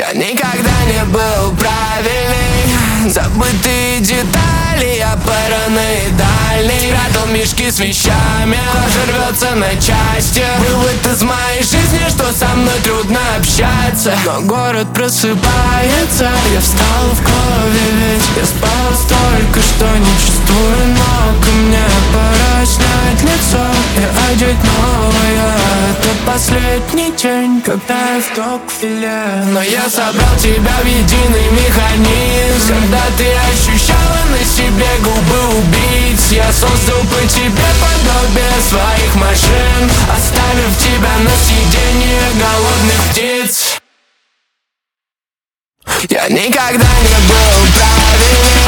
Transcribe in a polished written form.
Я никогда не был правильный, забытые детали, я параноидальный. Спрятал мешки с вещами, кожа рвется на части. Вывод из моей жизни, что со мной трудно общаться. Но город просыпается, я встал в крови, ведь я спал столько, что не чувствую ног. Мне пора снять лицо и одеть новое. Это последний день, когда я в ток-филе. Но я собрал тебя в единый механизм. Когда ты ощущала на себе губы убийц, я создал по тебе подобие своих машин, оставив тебя на съедение голодных птиц. Я никогда не был правильным,